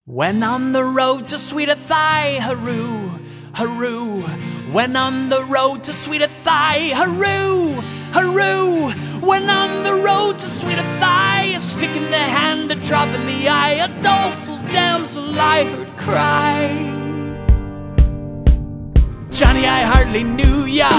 When on the road to Sweet Thigh, hurroo, hurroo. When on the road to Sweet Thigh, hurroo, hurroo. When on the road to Sweet Thigh, a stick in the hand, a drop in the eye, a doleful damsel I heard cry. Johnny, I hardly knew ya.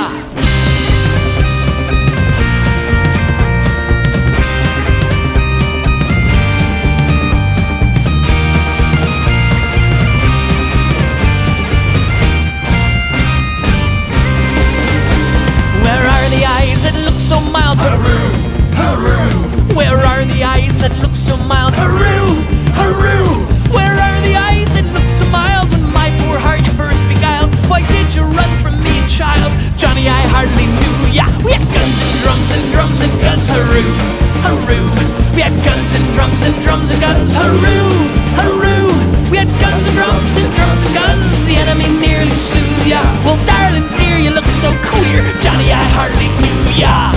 That look so mild, hurroo, hurroo. Where are the eyes that look so mild, hurroo, hurroo. Where are the eyes that look so mild when my poor heart you first beguiled? Why did you run from me, child? Johnny, I hardly knew ya. We had guns and drums and drums and guns, hurroo, hurroo. We had guns and drums and drums and guns, hurroo, hurroo. We had guns and drums and drums and guns. The enemy nearly slew ya. Well, darling dear, you look so queer. Johnny, I hardly knew ya.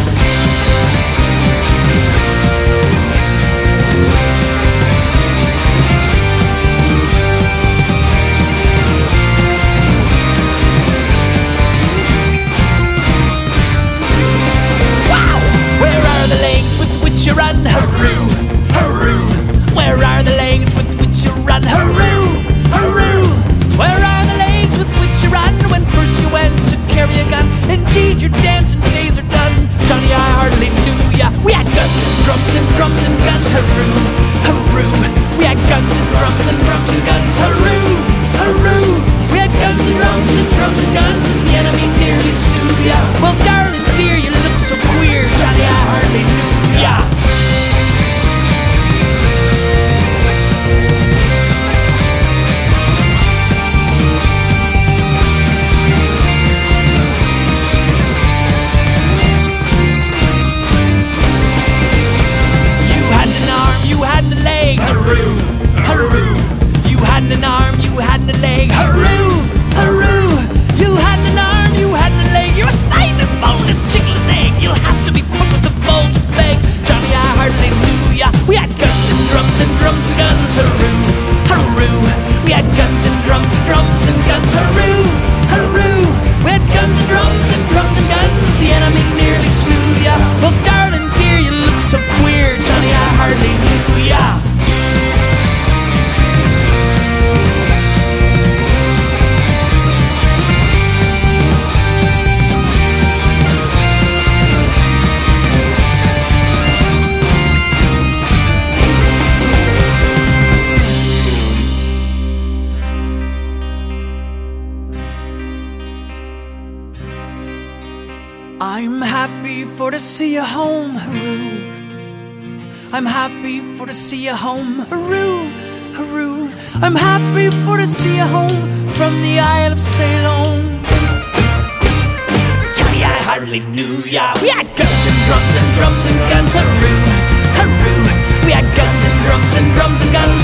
Wow! Where are the legs with which you run? Hurroo, hurroo. Where are the legs with which you run? Hurroo, hurroo. Where are the legs with which you run when first you went to carry a gun? Indeed, your dancing days are done. Johnny, I hardly knew ya. We had guns and drums and drums and guns, hurroo, hurroo. We had guns and drums and drums and guns, hurroo, hurroo. We had guns and drums and drums and guns. The enemy nearly slew ya. Well, darling dear, you look so queer. Johnny, I hardly knew ya. Hurroo, hurroo. You had an arm, you had a leg. Hurroo, hurroo. You had an arm, you had a leg. You're as fine as bone as chickle's egg. You'll have to be put with a bowl to beg. Johnny, I hardly knew ya. We had guns and drums and drums and guns. Hurroo, hurroo. We had guns and drums and drums and guns. Hurroo, hurroo. We had guns and drums and drums and guns. The enemy nearly slew ya. Well, darling dear, you look so queer. Johnny, I hardly knew ya. I'm happy for to see you home, hurroo. I'm happy for to see you home, hurroo, hurroo. I'm happy for to see you home from the Isle of Ceylon. Johnny, I hardly knew ya. We had guns and drums and drums and guns, hurroo, hurroo. We had guns and drums and drums and guns,